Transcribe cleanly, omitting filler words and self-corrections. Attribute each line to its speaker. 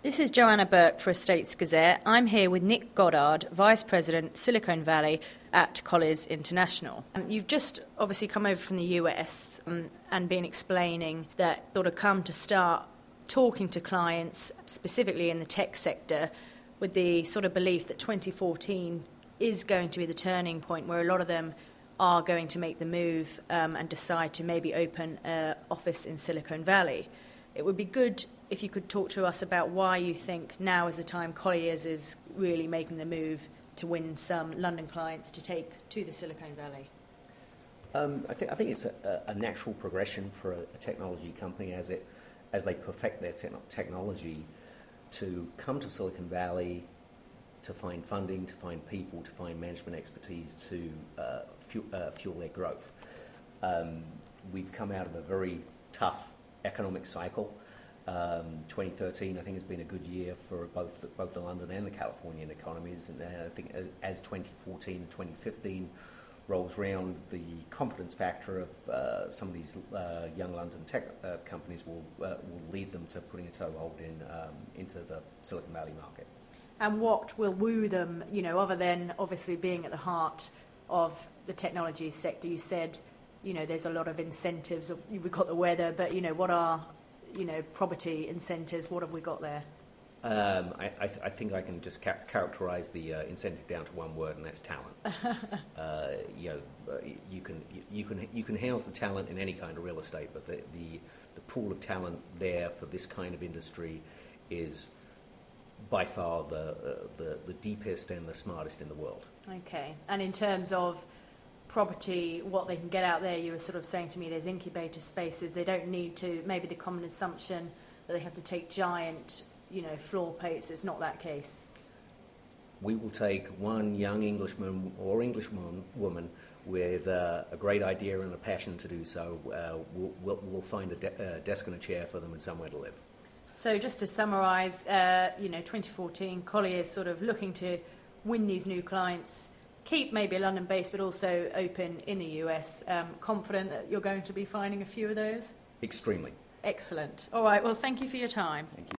Speaker 1: This is Joanna Burke for Estates Gazette. I'm here with Nick Goddard, Vice President, Silicon Valley at Colliers International. You've just obviously come over from the US and been explaining that sort of come to start talking to clients, specifically in the tech sector, with the sort of belief that 2014 is going to be the turning point where a lot of them are going to make the move and decide to maybe open an office in Silicon Valley. It would be good if you could talk to us about why you think now is the time Colliers is really making the move to win some London clients to take to the Silicon Valley.
Speaker 2: I think it's a natural progression for a technology company as they perfect their technology to come to Silicon Valley to find funding, to find people, to find management expertise to fuel their growth. We've come out of a very tough economic cycle. 2013, I think, has been a good year for both the London and the Californian economies, and I think as 2014 and 2015 rolls round, the confidence factor of some of these young London tech companies will lead them to putting a toehold into the Silicon Valley market.
Speaker 1: And what will woo them, other than obviously being at the heart of the technology sector? You said, there's a lot of incentives. We've got the weather, but, what are, property incentives? What have we got there?
Speaker 2: I think I can just characterise the incentive down to one word, and that's talent. You can house the talent in any kind of real estate, but the pool of talent there for this kind of industry is by far the deepest and the smartest in the world.
Speaker 1: Okay, and in terms of property, what they can get out there, you were sort of saying to me there's incubator spaces. They don't need to, maybe the common assumption that they have to take giant, floor plates. It's not that case.
Speaker 2: We will take one young Englishman or Englishwoman with a great idea and a passion to do so. We'll find a desk and a chair for them and somewhere to live.
Speaker 1: So just to summarise, 2014, Colliers sort of looking to win these new clients, keep maybe a London base, but also open in the US. Confident that you're going to be finding a few of those?
Speaker 2: Extremely.
Speaker 1: Excellent. All right, well, thank you for your time.
Speaker 2: Thank you.